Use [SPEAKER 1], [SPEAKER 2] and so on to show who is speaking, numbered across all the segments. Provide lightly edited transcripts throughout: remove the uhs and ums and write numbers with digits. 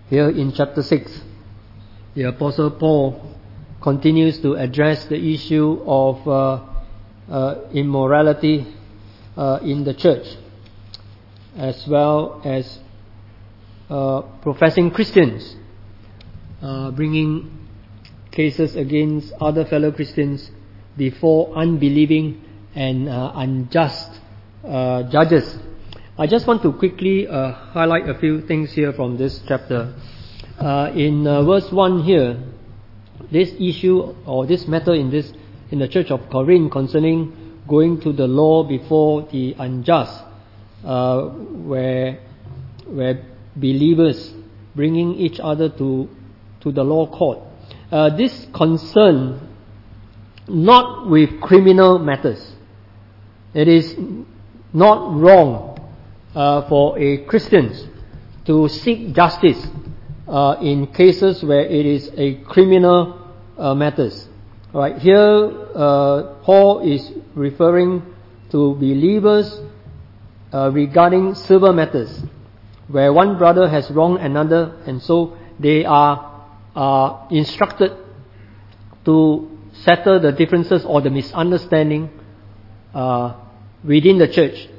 [SPEAKER 1] Here in chapter 6, the Apostle Paul continues to address the issue of immorality in the church, as well as professing Christians bringing cases against other fellow Christians before unbelieving and unjust judges. I just want to quickly highlight a few things here from this chapter. In verse 1 here, this issue or this matter in the church of Corinth concerning going to the law before the unjust, where believers bringing each other to the law court. This concern not with criminal matters. It is not wrong for a Christian to seek justice in cases where it is a criminal matters. Right here, Paul is referring to believers regarding civil matters, where one brother has wronged another, and so they are instructed to settle the differences or the misunderstanding within the church,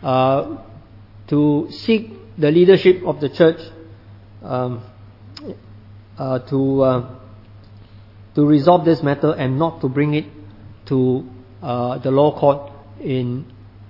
[SPEAKER 1] to seek the leadership of the church to resolve this matter and not to bring it to the law court in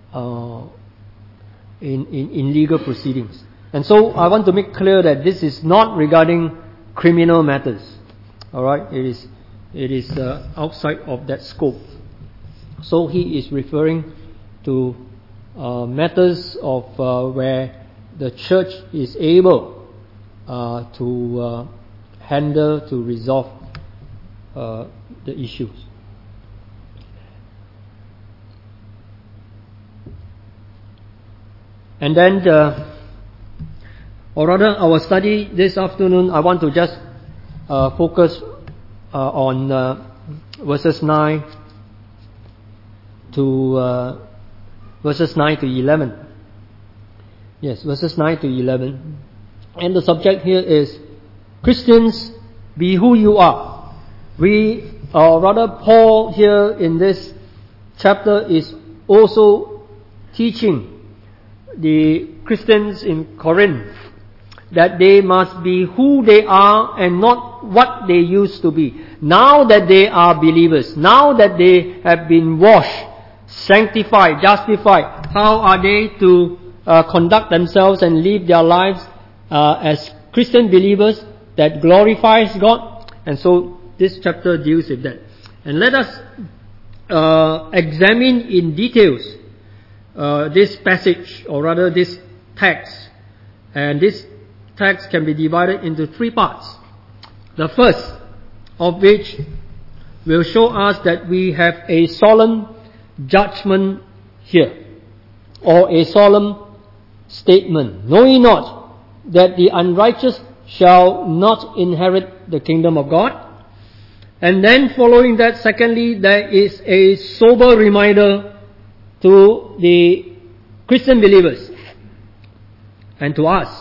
[SPEAKER 1] legal proceedings. And so I want to make clear that this is not regarding criminal matters. All right, it is outside of that scope. So he is referring to matters of where the church is able to handle, to resolve the issues. And then, or rather, our study this afternoon, I want to just focus on verses 9 to 11. Yes, verses 9 to 11. And the subject here is, Christians, be who you are. Paul here in this chapter is also teaching the Christians in Corinth that they must be who they are and not what they used to be. Now that they are believers, now that they have been washed, sanctified, justified, how are they to conduct themselves and live their lives as Christian believers that glorifies God? And so this chapter deals with that. And let us examine in details this passage, or rather this text. And this text can be divided into three parts. The first of which will show us that we have a solemn judgment here, or a solemn statement. Know ye not that the unrighteous shall not inherit the kingdom of God? And then following that, secondly, there is a sober reminder to the Christian believers and to us,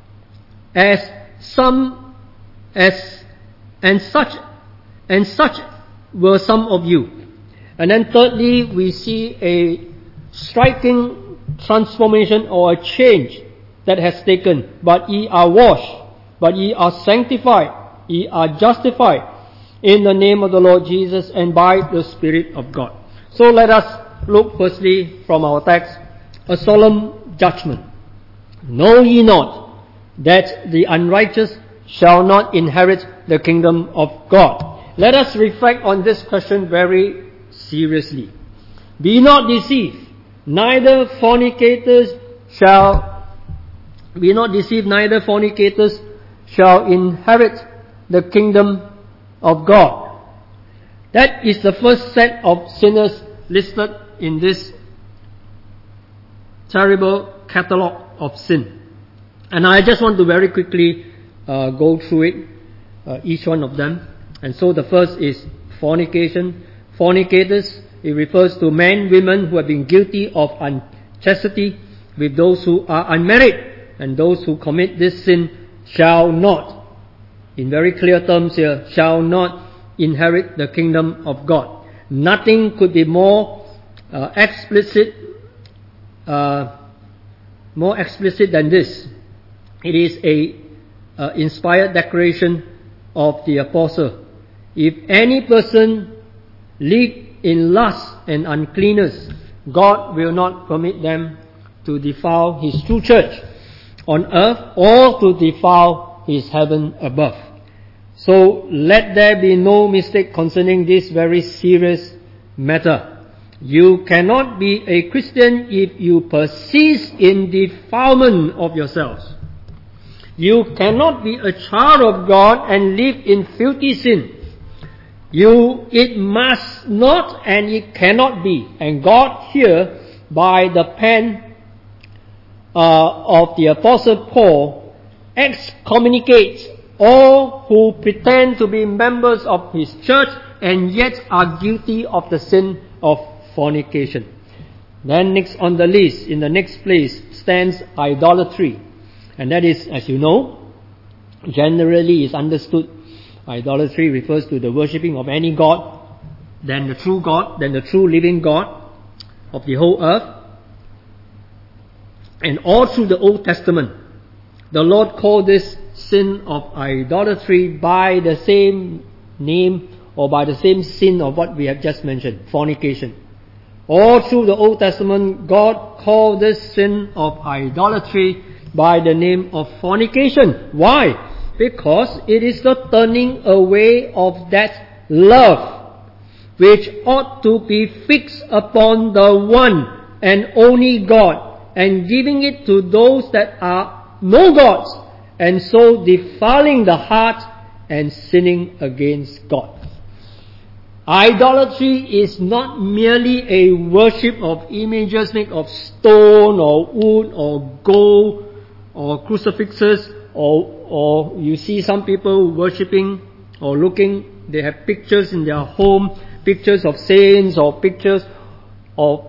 [SPEAKER 1] such were some of you. And then thirdly, we see a striking transformation or a change that has taken. But ye are washed, but ye are sanctified, ye are justified in the name of the Lord Jesus and by the Spirit of God. So let us look firstly from our text, a solemn judgment. Know ye not that the unrighteous shall not inherit the kingdom of God? Let us reflect on this question very seriously. Be not deceived, neither fornicators shall inherit the kingdom of God. That is the first set of sinners listed in this terrible catalogue of sin. And I just want to very quickly go through it, each one of them. And so the first is fornication. Fornicators, it refers to men, women who have been guilty of unchastity with those who are unmarried, and those who commit this sin shall not in very clear terms here, shall not inherit the kingdom of God. Nothing could be more explicit than this. It is a inspired declaration of the apostle. If any person live in lust and uncleanness, God will not permit them to defile His true church on earth or to defile His heaven above. So let there be no mistake concerning this very serious matter. You cannot be a Christian if you persist in defilement of yourselves. You cannot be a child of God and live in filthy sin. It must not and it cannot be. And God here, by the pen of the Apostle Paul, excommunicates all who pretend to be members of his church and yet are guilty of the sin of fornication. Then next on the list, in the next place, stands idolatry. And that is, as you know, generally is understood, idolatry refers to the worshipping of any god than the true living God of the whole earth. And all through the Old Testament, the Lord called this sin of idolatry by the same name or by the same sin of what we have just mentioned, fornication. All through the Old Testament, God called this sin of idolatry by the name of fornication. Why? Because it is the turning away of that love which ought to be fixed upon the one and only God, and giving it to those that are no gods, and so defiling the heart and sinning against God. Idolatry is not merely a worship of images made of stone or wood or gold or crucifixes, or you see some people worshipping or looking, they have pictures in their home, pictures of saints or pictures of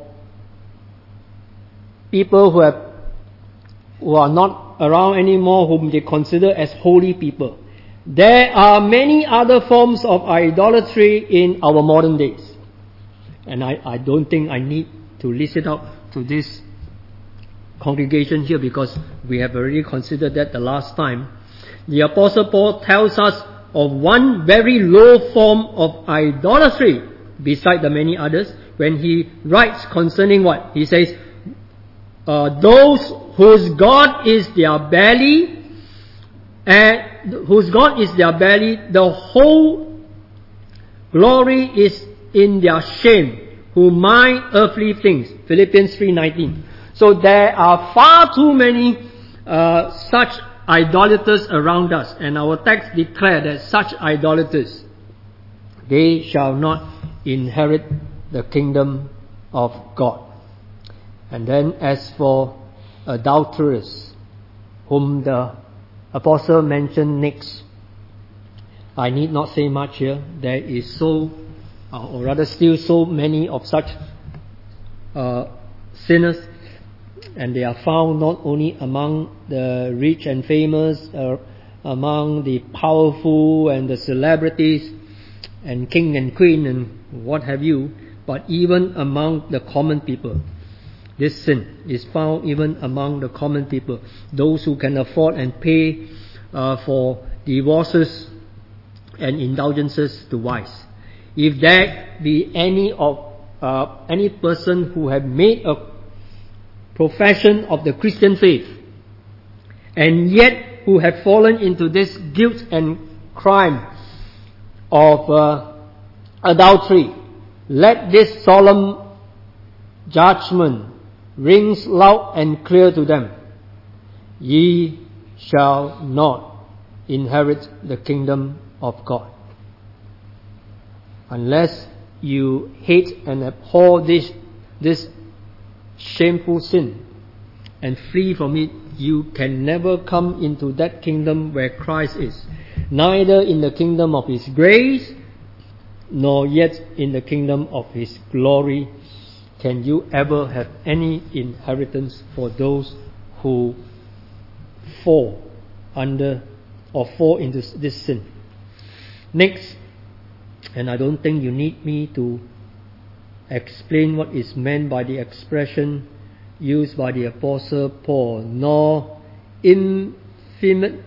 [SPEAKER 1] people who are not around anymore, whom they consider as holy people. There are many other forms of idolatry in our modern days. And I don't think I need to list it out to this congregation here, because we have already considered that the last time. The Apostle Paul tells us of one very low form of idolatry beside the many others when he writes concerning what? He says, those whose God is their belly, the whole glory is in their shame, who mind earthly things. Philippians 3:19. So there are far too many such idolaters around us, and our text declares that such idolaters, they shall not inherit the kingdom of God. And then as for adulterers, whom the apostle mentioned next, I need not say much here. There is still so many of such sinners, and they are found not only among the rich and famous, among the powerful and the celebrities and king and queen and what have you, but even among the common people. This sin is found even among the common people, those who can afford and pay for divorces and indulgences to wives. If there be any person who have made a profession of the Christian faith, and yet who have fallen into this guilt and crime of adultery, let this solemn judgment rings loud and clear to them. Ye shall not inherit the kingdom of God. Unless you hate and abhor this shameful sin and flee from it, you can never come into that kingdom where Christ is. Neither in the kingdom of His grace, nor yet in the kingdom of His glory can you ever have any inheritance for those who fall under or fall into this sin. Next, and I don't think you need me to explain what is meant by the expression used by the Apostle Paul, nor infeminate.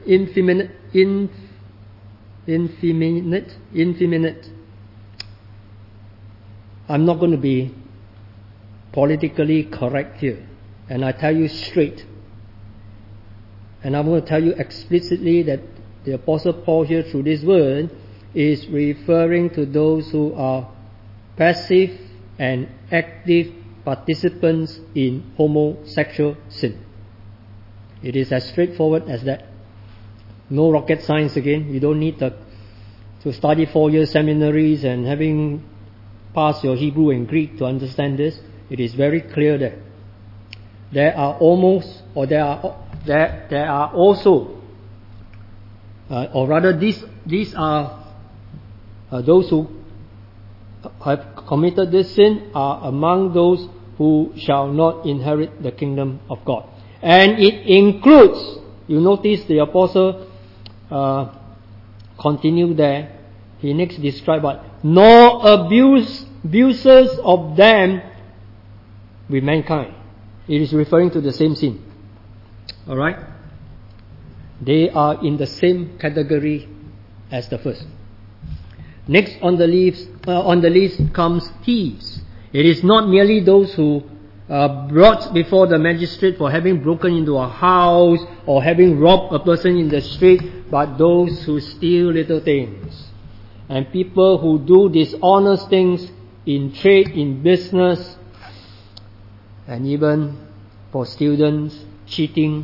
[SPEAKER 1] I'm not going to be politically correct here, and I tell you straight. And I'm going to tell you explicitly that the Apostle Paul here through this word is referring to those who are passive and active participants in homosexual sin. It is as straightforward as that. No rocket science again. You don't need to study 4-year seminaries and having passed your Hebrew and Greek to understand this. It is very clear that there are also, or rather these are those who have committed this sin are among those who shall not inherit the kingdom of God. And it includes, you notice the apostle continue there. He next describes what? Nor abusers of them with mankind. It is referring to the same sin. Alright? They are in the same category as the first. Next on the list comes thieves. It is not merely those who are brought before the magistrate for having broken into a house or having robbed a person in the street, but those who steal little things. And people who do dishonest things in trade, in business, and even for students, cheating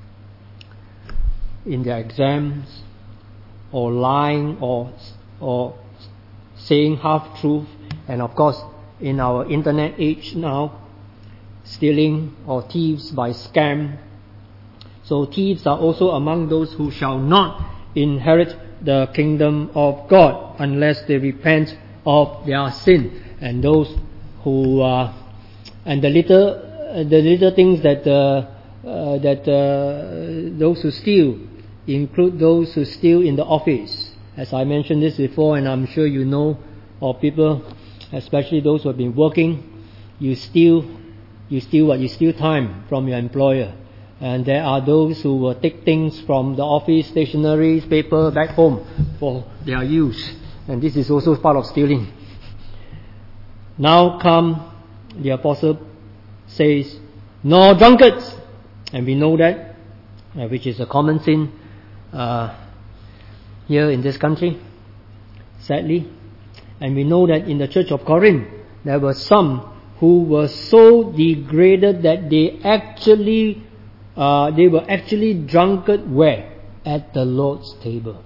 [SPEAKER 1] in their exams, or lying, or saying half-truth, and of course, in our internet age now, stealing or thieves by scam. So thieves are also among those who shall not inherit the kingdom of God unless they repent of their sin. And those who and the little things that those who steal include those who steal in the office. As I mentioned this before, and I'm sure you know of people, especially those who have been working, you steal what? You steal time from your employer. And there are those who will take things from the office, stationery, paper, back home for their use. And this is also part of stealing. Now come, the apostle says, nor drunkards. And we know that, which is a common sin here in this country, sadly. And we know that in the church of Corinth, there were some who were so degraded that they were actually drunkard where? At the Lord's table.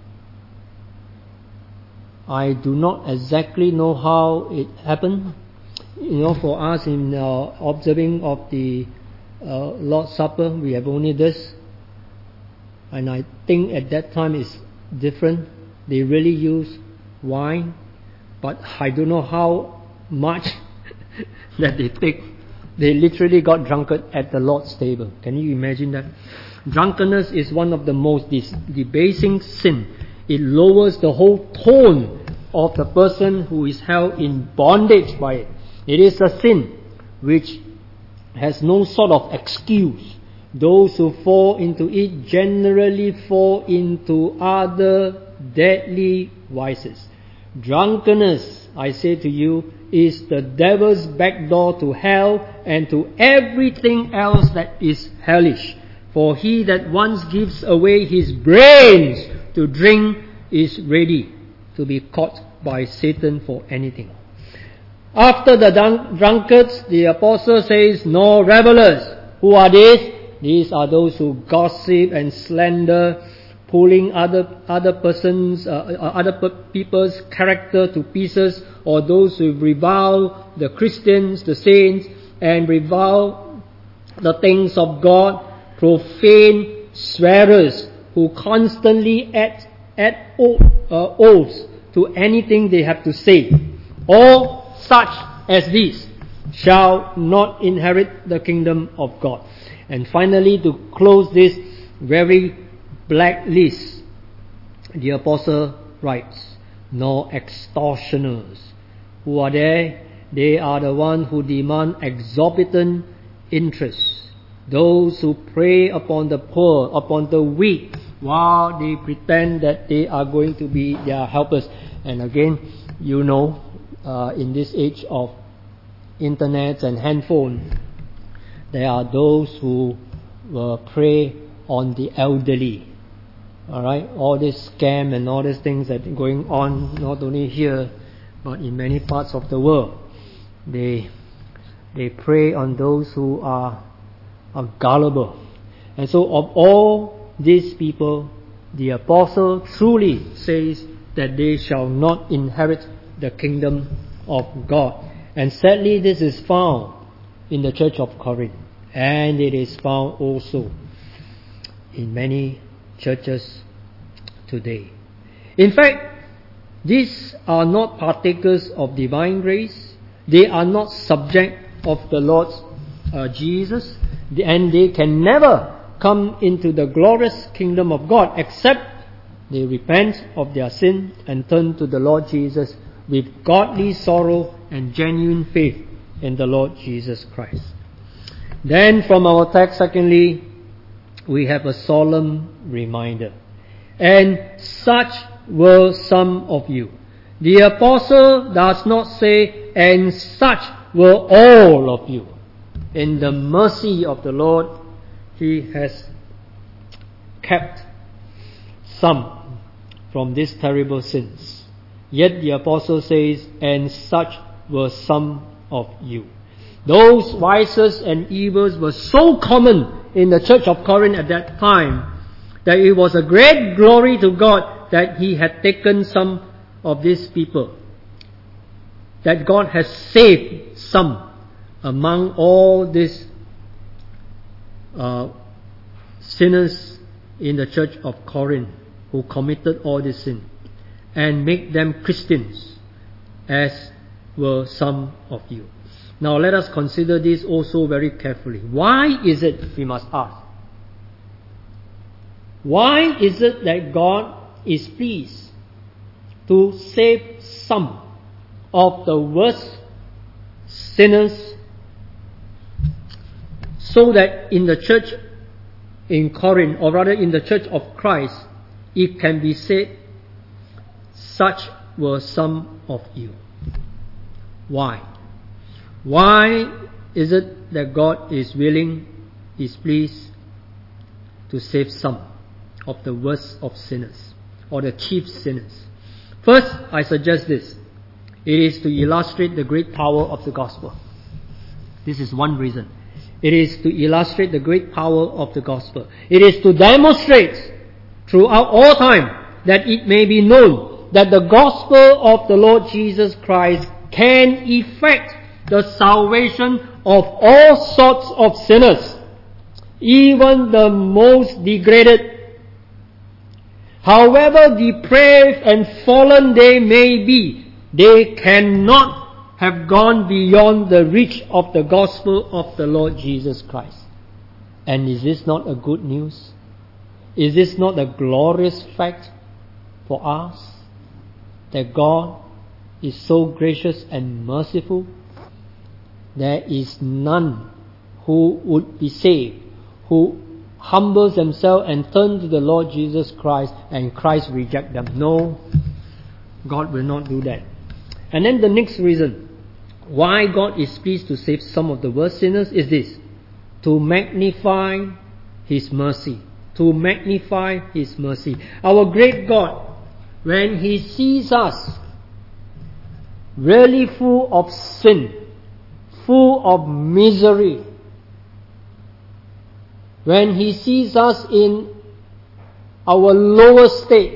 [SPEAKER 1] I do not exactly know how it happened. For us in observing of the Lord's Supper, we have only this. And I think at that time it's different. They really use wine. But I don't know how much that they take. They literally got drunkard at the Lord's table. Can you imagine that? Drunkenness is one of the most debasing sin. It lowers the whole tone of the person who is held in bondage by it. It is a sin which has no sort of excuse. Those who fall into it generally fall into other deadly vices. Drunkenness, I say to you, is the devil's back door to hell and to everything else that is hellish. For he that once gives away his brains to drink is ready to be caught by Satan for anything. After the drunkards, the apostle says, nor revelers. Who are these? These are those who gossip and slander, pulling other people's character to pieces, or those who revile the Christians, the saints, and revile the things of God, profane swearers who constantly add oaths to anything they have to say. All such as these shall not inherit the kingdom of God. And finally, to close this very black list, the apostle writes, nor extortioners. Who are they? They are the ones who demand exorbitant interest. Those who prey upon the poor, upon the weak, while they pretend that they are going to be their helpers. And again, you know, in this age of internet and handphone, there are those who will prey on the elderly. Alright, all this scam and all these things that are going on, not only here, but in many parts of the world. They prey on those who are gullible. And so of all these people, the apostle truly says that they shall not inherit the kingdom of God. And sadly, this is found in the church of Corinth. And it is found also in many churches today. In fact, these are not partakers of divine grace. They are not subject of the Lord Jesus, and they can never come into the glorious kingdom of God except they repent of their sin and turn to the Lord Jesus with godly sorrow and genuine faith in the Lord Jesus Christ. Then from our text, secondly, we have a solemn reminder. And such were some of you. The apostle does not say, and such were all of you. In the mercy of the Lord, He has kept some from these terrible sins. Yet the apostle says, and such were some of you. Those vices and evils were so common in the church of Corinth at that time that it was a great glory to God that He had taken some of these people, that God has saved some among all these sinners in the church of Corinth who committed all this sin, and make them Christians, as were some of you. Now let us consider this also very carefully. Why is it, we must ask, why is it that God is pleased to save some of the worst sinners, so that in the church in Corinth, or rather in the church of Christ, it can be said, such were some of you? Why? Why is it that God is pleased to save some of the worst of sinners, or the chief sinners? First, I suggest this. It is to illustrate the great power of the gospel. This is one reason. It is to illustrate the great power of the gospel. It is to demonstrate throughout all time that it may be known that the gospel of the Lord Jesus Christ can effect the salvation of all sorts of sinners, even the most degraded. However depraved and fallen they may be, they cannot have gone beyond the reach of the gospel of the Lord Jesus Christ. And is this not a good news? Is this not a glorious fact for us, that God is so gracious and merciful? There is none who would be saved, who humbles themselves and turn to the Lord Jesus Christ, and Christ reject them. No, God will not do that. And then the next reason why God is pleased to save some of the worst sinners is this: to magnify His mercy. To magnify His mercy. Our great God, when He sees us really full of sin, full of misery, when He sees us in our lower state,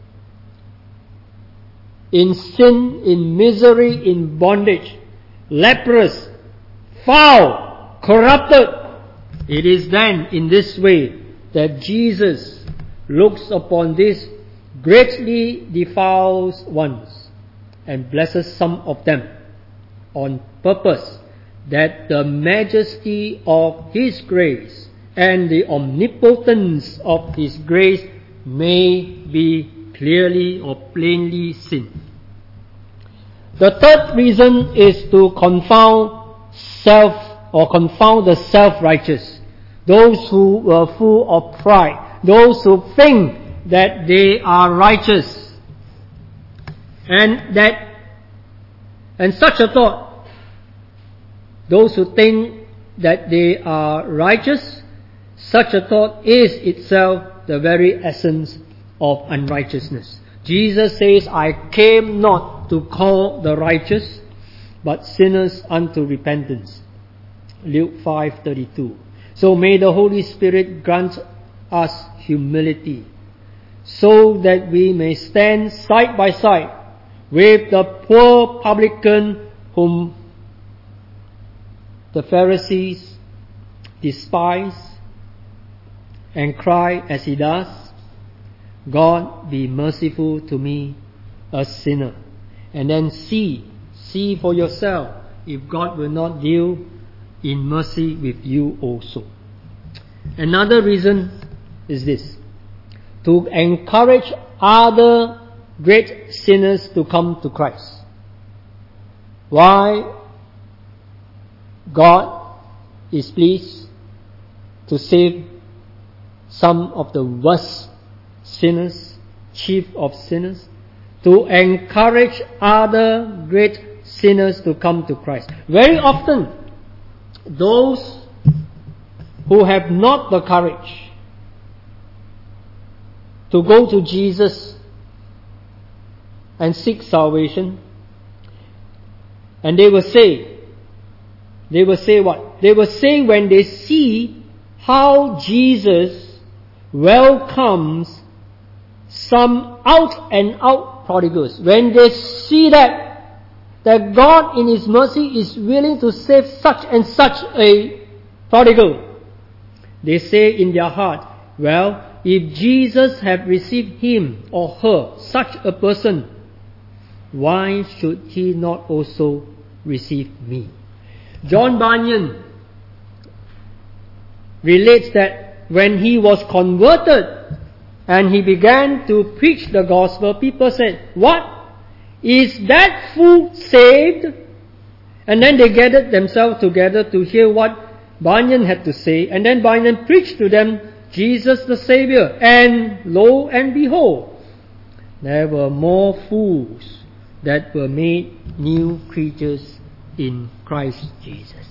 [SPEAKER 1] in sin, in misery, in bondage, leprous, foul, corrupted, it is then in this way that Jesus looks upon these greatly defiled ones and blesses some of them on purpose, that the majesty of His grace and the omnipotence of His grace may be clearly or plainly sin. The third reason is to confound the self-righteous, those who were full of pride, those who think that they are righteous, and such a thought, those who think that they are righteous, such a thought is itself the very essence of unrighteousness. Jesus says, I came not to call the righteous, but sinners unto repentance. Luke 5:32. So may the Holy Spirit grant us humility, so that we may stand side by side with the poor publican whom the Pharisees despise, and cry as he does, God, be merciful to me, a sinner. And then see for yourself if God will not deal in mercy with you also. Another reason is this: to encourage other great sinners to come to Christ. Why God is pleased to save some of the worst sinners, chief of sinners, to encourage other great sinners to come to Christ. Very often, those who have not the courage to go to Jesus and seek salvation, and they will say what? They will say, when they see how Jesus welcomes some out and out prodigals, when they see that God in His mercy is willing to save such and such a prodigal, they say in their heart, well, if Jesus have received him or her, such a person, why should He not also receive me? John Bunyan relates that when he was converted and he began to preach the gospel, people said, what? Is that fool saved? And then they gathered themselves together to hear what Bunyan had to say, and then Bunyan preached to them Jesus the Savior, and lo and behold, there were more fools that were made new creatures in Christ Jesus.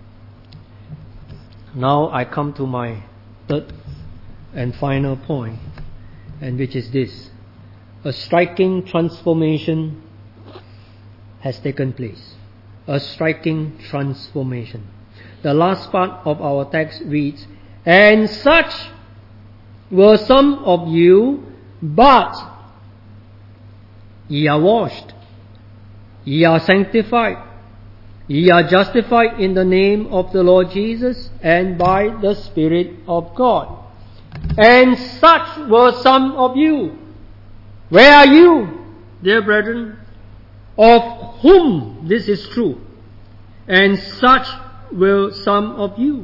[SPEAKER 1] Now I come to my third and final point, and which is this: a striking transformation has taken place. A striking transformation. The last part of our text reads, and such were some of you, but ye are washed, ye are sanctified, ye are justified in the name of the Lord Jesus and by the Spirit of God. And such were some of you. Where are you, dear brethren, of whom this is true? And such were some of you.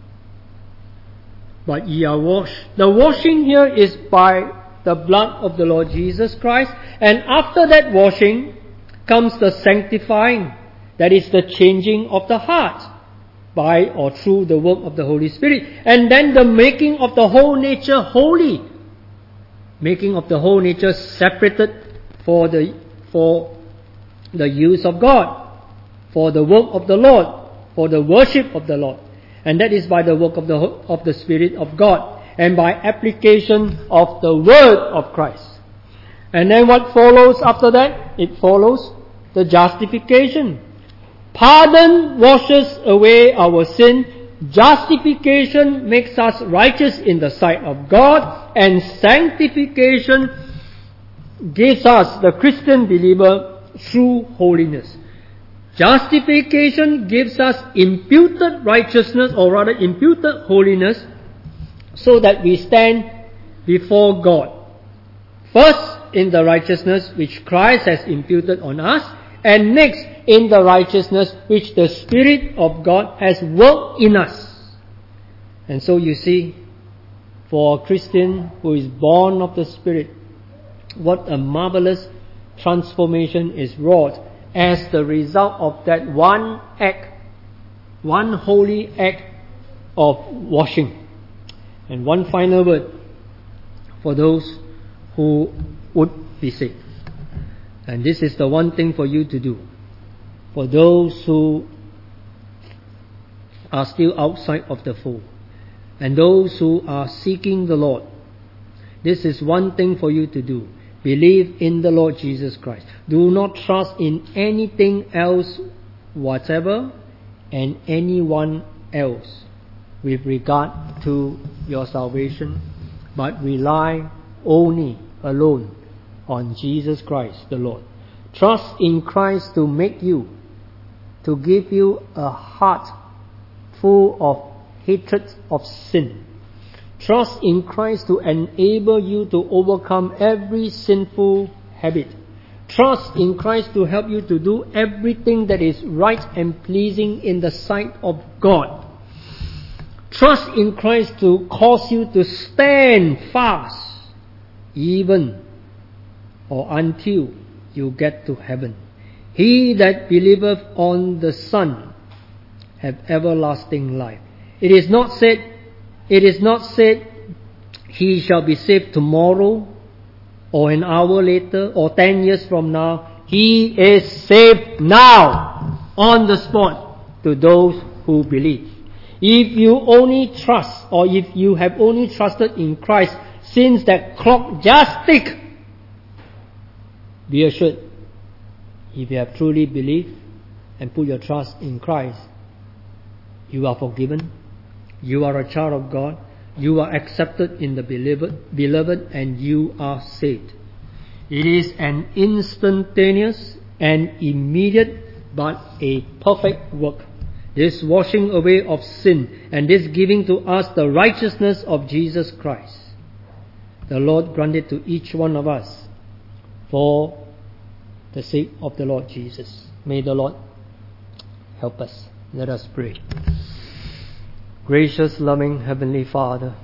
[SPEAKER 1] But ye are washed. The washing here is by the blood of the Lord Jesus Christ. And after that washing comes the sanctifying. That is the changing of the heart by or through the work of the Holy Spirit. And then the making of the whole nature holy. Making of the whole nature separated for the use of God, for the work of the Lord, for the worship of the Lord. And that is by the work of the Spirit of God and by application of the Word of Christ. And then what follows after that? It follows the justification. Pardon washes away our sin. Justification makes us righteous in the sight of God. And sanctification gives us, the Christian believer, true holiness. Justification gives us imputed righteousness, or rather imputed holiness, so that we stand before God. First, in the righteousness which Christ has imputed on us, and next, in the righteousness which the Spirit of God has worked in us. And so you see, for a Christian who is born of the Spirit, what a marvelous transformation is wrought as the result of that one act, one holy act of washing. And one final word for those who would be saved. And this is the one thing for you to do. For those who are still outside of the fold, and those who are seeking the Lord, this is one thing for you to do. Believe in the Lord Jesus Christ. Do not trust in anything else whatever and anyone else with regard to your salvation, but rely only alone on Jesus Christ the Lord. Trust in Christ to give you a heart full of hatred of sin. Trust in Christ to enable you to overcome every sinful habit. Trust in Christ to help you to do everything that is right and pleasing in the sight of God. Trust in Christ to cause you to stand fast even or until you get to heaven. He that believeth on the Son have everlasting life. It is not said he shall be saved tomorrow or an hour later or 10 years from now. He is saved now, on the spot, to those who believe. If you only trust, or if you have only trusted in Christ since that clock just ticked, be assured, if you have truly believed and put your trust in Christ, you are forgiven, you are a child of God, you are accepted in the beloved, and you are saved. It is an instantaneous and immediate but a perfect work. This washing away of sin and this giving to us the righteousness of Jesus Christ. The Lord grant it to each one of us for the sake of the Lord Jesus. May the Lord help us. Let us pray. Gracious, loving Heavenly Father,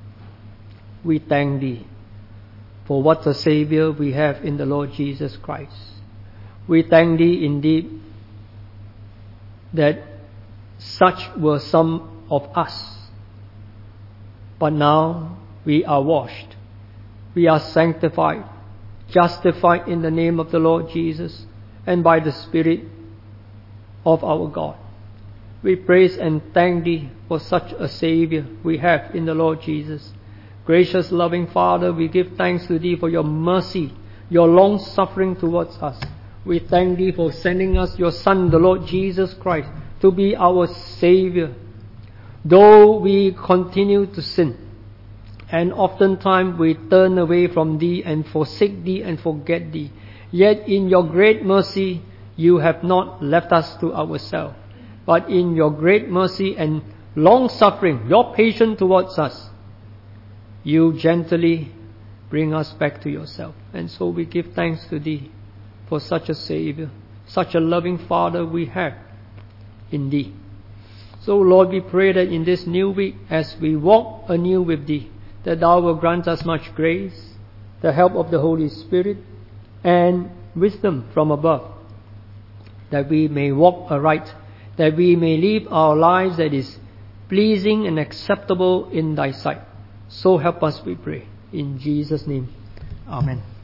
[SPEAKER 1] we thank Thee for what a Saviour we have in the Lord Jesus Christ. We thank Thee indeed that such were some of us, but now we are washed, we are sanctified, justified in the name of the Lord Jesus and by the Spirit of our God. We praise and thank Thee for such a Saviour we have in the Lord Jesus. Gracious, loving Father, we give thanks to Thee for Your mercy, Your long suffering towards us. We thank Thee for sending us Your Son, the Lord Jesus Christ, to be our Saviour. Though we continue to sin, and oftentimes we turn away from Thee and forsake Thee and forget Thee, yet in Your great mercy You have not left us to ourselves, but in Your great mercy and long suffering, Your patience towards us, You gently bring us back to Yourself. And so we give thanks to Thee for such a Saviour, such a loving Father we have in Thee. So Lord, we pray that in this new week, as we walk anew with Thee, that Thou will grant us much grace, the help of the Holy Spirit, and wisdom from above, that we may walk aright, that we may live our lives that is pleasing and acceptable in Thy sight. So help us, we pray. In Jesus' name, Amen.